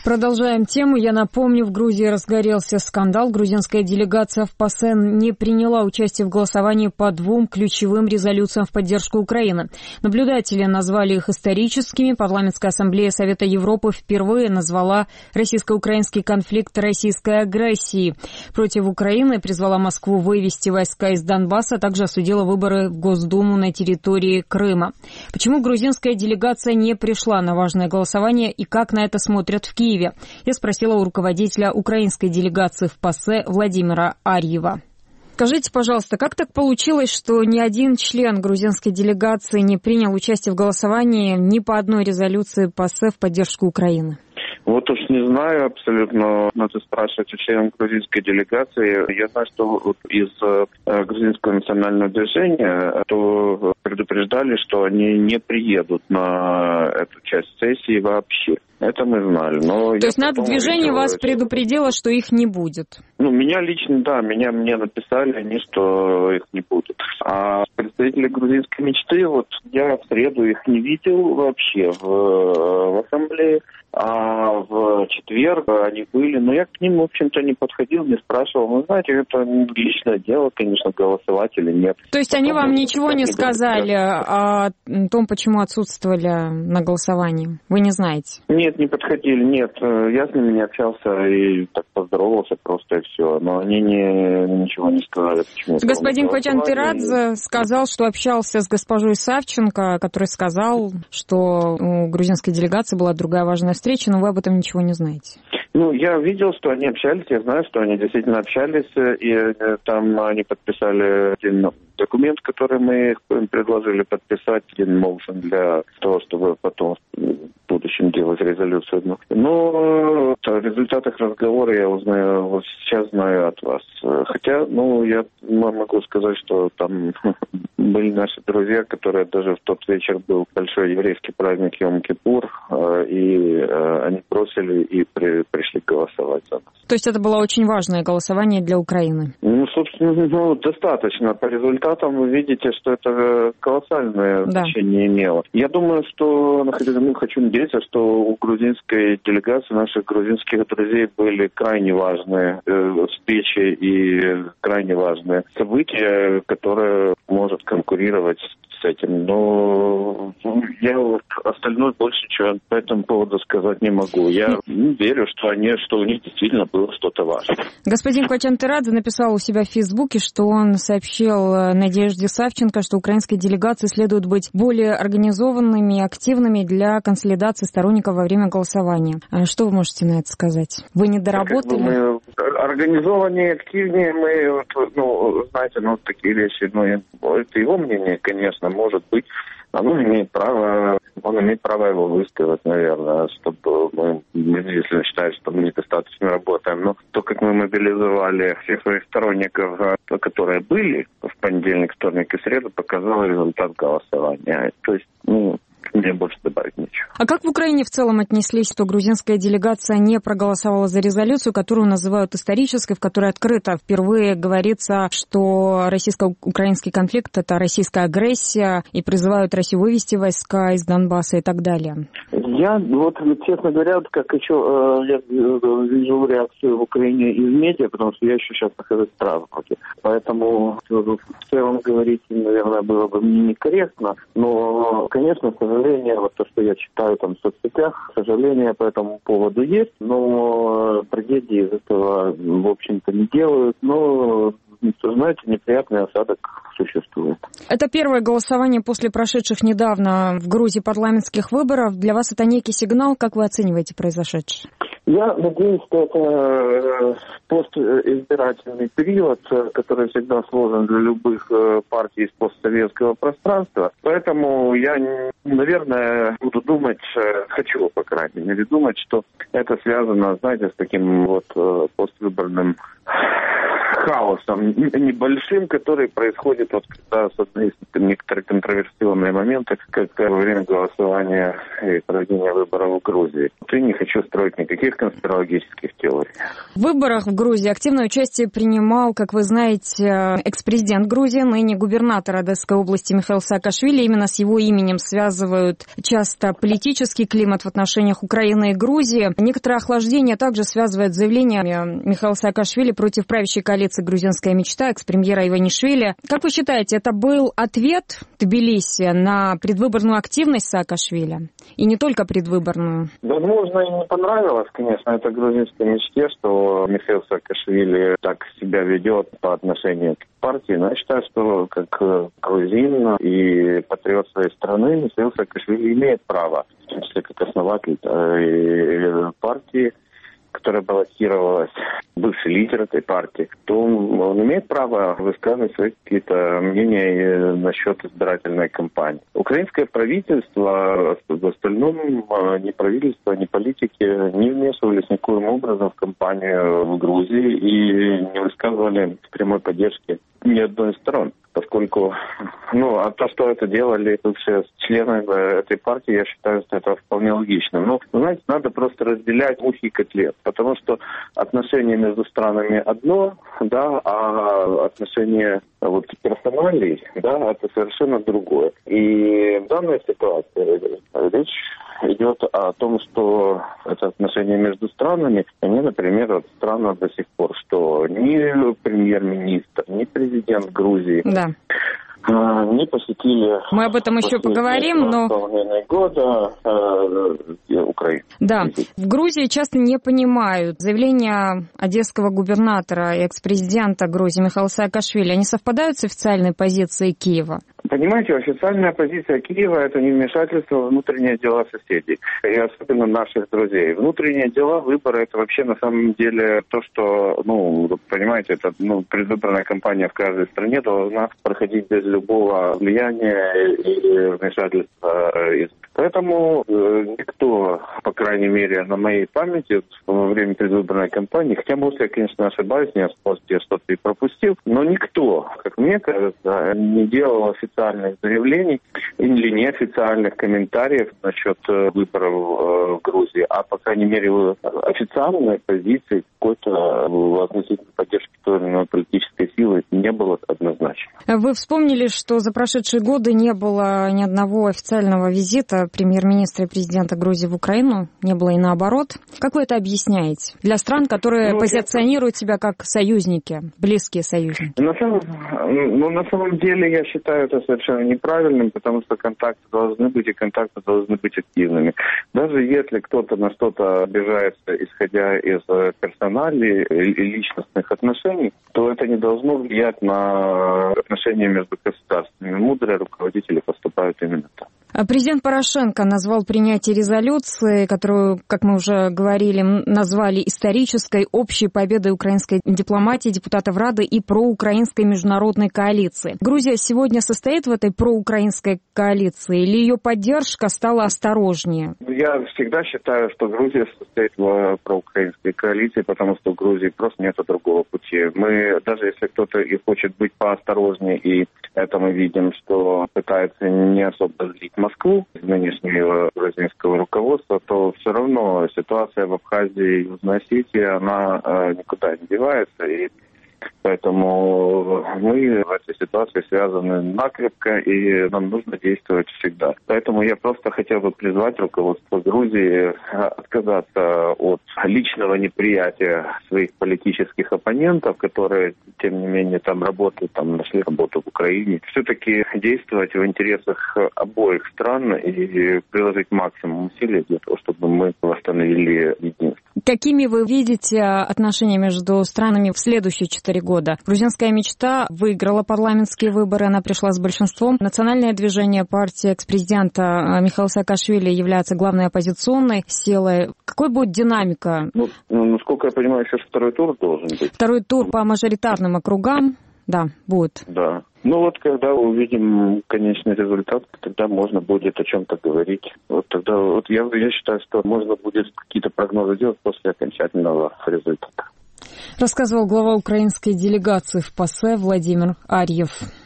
Продолжаем тему. Я напомню, в Грузии разгорелся скандал. Грузинская делегация в ПАСЕ не приняла участие в голосовании по двум ключевым резолюциям в поддержку Украины. Наблюдатели назвали их историческими. Парламентская ассамблея Совета Европы впервые назвала российско-украинский конфликт российской агрессией против Украины, призвала Москву вывести войска из Донбасса, а также осудила выборы в Госдуму на территории Крыма. Почему грузинская делегация не пришла на важное голосование и как на это смотрят в Киеве? Я спросила у руководителя украинской делегации в ПАСЕ Владимира Арьева. Скажите, пожалуйста, как так получилось, что ни один член грузинской делегации не принял участие в голосовании ни по одной резолюции ПАСЕ в поддержку Украины? Вот уж не знаю абсолютно, надо спрашивать у членов грузинской делегации. Я знаю, что вот из грузинского национального движения то предупреждали, что они не приедут на эту часть сессии вообще. Это мы знали. Но то есть нацдвижение вас предупредило, что их не будет? Меня лично, да, мне написали они, что их не будет. А представители грузинской мечты, вот я в среду их не видел вообще в ассамблее. А в четверг они были, но я к ним, в общем-то, не подходил, не спрашивал. Вы знаете, это личное дело, конечно, голосовать или нет. То есть они вам ничего не сказали о том, почему отсутствовали на голосовании? Вы не знаете? Нет, не подходили, нет. Я с ними не общался и так поздоровался просто и все. Но они ничего не сказали, почему. Господин Кочан-Тырадзе сказал, что общался с госпожой Савченко, который сказал, что у грузинской делегации была другая важная встреча, но вы об этом ничего не знаете. Я видел, что они общались, я знаю, что они действительно общались, и там они подписали один документ, который мы им предложили подписать, один motion для того, чтобы потом в будущем делать резолюцию. Но о результатах разговора я узнаю, вот сейчас знаю от вас. Хотя, я могу сказать, что там были наши друзья, которые даже в тот вечер был большой еврейский праздник Йом-Кипур, и они бросили и пришли голосовать за нас. То есть это было очень важное голосование для Украины? Собственно, достаточно. По результатам вы видите, что это колоссальное значение имело. Я думаю, что, хочу надеяться, что у грузинской делегации, наших грузинских друзей были крайне важные встречи и крайне важные события, которые может конкурировать с этим. Но я остальное больше чего по этому поводу сказать не могу. Я верю, что у них действительно было что-то важное. Господин Кочан-Тырадзе написал у себя в Фейсбуке, что он сообщил Надежде Савченко, что украинской делегации следует быть более организованными и активными для консолидации сторонников во время голосования. Что вы можете на это сказать? Вы не доработали? Мы организованнее, активнее, знаете, такие вещи, это его мнение, конечно, может быть. Он имеет право его высказать, наверное, чтобы мы, если считаем, что мы недостаточно работаем. Но то, как мы мобилизовали всех своих сторонников, которые были в понедельник, вторник и среду, показало результат голосования. То есть, мне больше добавить нечего. А как в Украине в целом отнеслись, что грузинская делегация не проголосовала за резолюцию, которую называют исторической, в которой открыто впервые говорится, что российско-украинский конфликт – это российская агрессия, и призывают Россию вывести войска из Донбасса и так далее? Я, честно говоря, как еще я вижу реакцию в Украине из медиа, потому что я еще сейчас нахожусь в Страсбурге. Поэтому в целом говорить, наверное, было бы мне некорректно. Но, конечно, к сожалению, то, что я читаю там в соцсетях, сожаление по этому поводу есть, но трагедии из этого, в общем-то, не делают. Но, знаете, неприятный осадок существует. Это первое голосование после прошедших недавно в Грузии парламентских выборов. Для вас это некий сигнал. Как вы оцениваете произошедшее? Я надеюсь, что это постизбирательный период, который всегда сложен для любых партий из постсоветского пространства. Поэтому я, наверное, буду думать, хочу, по крайней мере, думать, что это связано, знаете, с таким вот поствыборным хаосом небольшим, который происходит, вот когда есть некоторые контроверсионные моменты, как во время голосования и проведения выборов в Грузии. Я не хочу строить никаких конспирологических теорий. В выборах в Грузии активное участие принимал, как вы знаете, экс-президент Грузии, ныне губернатор Одесской области Михаил Саакашвили. Именно с его именем связывают часто политический климат в отношениях Украины и Грузии. Некоторое охлаждение также связывает с заявлением Михаила Саакашвили против правящей коалиции «Грузинская мечта» экс-премьера Иванишвили. Как вы считаете, это был ответ Тбилиси на предвыборную активность Саакашвили? И не только предвыборную? Возможно, и не понравилось, конечно, это грузинской мечте, что Михаил Саакашвили так себя ведет по отношению к партии. Но я считаю, что как грузин и патриот своей страны Михаил Саакашвили имеет право, в том числе как основатель партии, которая баллотировалась, бывший лидер этой партии, то он имеет право высказывать свои какие-то мнения насчет избирательной кампании. Украинское правительство, в остальном ни правительство, ни политики не вмешивались никоим образом в кампанию в Грузии и не высказывали прямой поддержки ни одной из сторон. Поскольку, а то, что это делали бывшие члены этой партии, я считаю, что это вполне логично. Но, знаете, надо просто разделять мухи и котлет, потому что отношения между странами одно, да, а отношения персоналей, да, это совершенно другое. И в данной ситуации речь идет о том, что это отношения между странами, они, например, странно до сих пор, что ни премьер-министр, ни президент Грузии не посетили... Мы об этом еще поговорим, но... года Украины. Да, в Грузии часто не понимают заявления одесского губернатора и экс-президента Грузии Михаила Саакашвили. Они совпадают с официальной позицией Киева? Понимаете, официальная позиция Киева – это не вмешательство в внутренние дела соседей, и особенно наших друзей. Внутренние дела, выборы – это вообще на самом деле то, что, понимаете, это предвыборная кампания в каждой стране должна проходить без любого влияния и вмешательства. Поэтому никто, по крайней мере, на моей памяти во время предвыборной кампании, хотя, может, я, конечно, ошибаюсь, я что-то и пропустил, но никто, как мне кажется, не делал официальных заявлений или неофициальных комментариев насчет выборов в Грузии, а, по крайней мере, официальной позиции какой-то относительно поддержки той или иной политической силы не было однозначно. Вы вспомнили, что за прошедшие годы не было ни одного официального визита премьер-министра и президента Грузии в Украину, не было и наоборот. Как вы это объясняете? Для стран, которые позиционируют себя как союзники, близкие союзники. На самом деле, я считаю это совершенно неправильным, потому что контакты должны быть, и контакты должны быть активными. Даже если кто-то на что-то обижается, исходя из персоналей и личностных отношений, то это не должно влиять на отношения между государствами. Мудрые руководители поступают именно так. Президент Порошенко назвал принятие резолюции, которую, как мы уже говорили, назвали исторической, общей победой украинской дипломатии, депутатов Рады и проукраинской международной коалиции. Грузия сегодня состоит в этой проукраинской коалиции или ее поддержка стала осторожнее? Я всегда считаю, что Грузия состоит в проукраинской коалиции, потому что в Грузии просто нет другого пути. Мы, даже если кто-то и хочет быть поосторожнее, и это мы видим, что пытается не особо злить Москву, нынешнего грузинского руководства, то все равно ситуация в Абхазии и Южной Осетии, она никуда не девается, и поэтому мы в этой ситуации связаны накрепко, и нам нужно действовать всегда. Поэтому я просто хотел бы призвать руководство Грузии отказаться от личного неприятия своих политических оппонентов, которые, тем не менее, там работают, нашли работу в Украине. Все-таки действовать в интересах обоих стран и приложить максимум усилий для того, чтобы мы восстановили единство. Какими вы видите отношения между странами в следующие 4 года? Грузинская мечта выиграла парламентские выборы, она пришла с большинством. Национальное движение партии экс-президента Михаила Саакашвили является главной оппозиционной силой. Какой будет динамика? Насколько я понимаю, еще второй тур должен быть. Второй тур по мажоритарным округам, да, будет. Да. Когда увидим конечный результат, тогда можно будет о чем-то говорить. Я считаю, что можно будет какие-то прогнозы делать после окончательного результата. Рассказывал глава украинской делегации в ПАСЕ Владимир Арьев.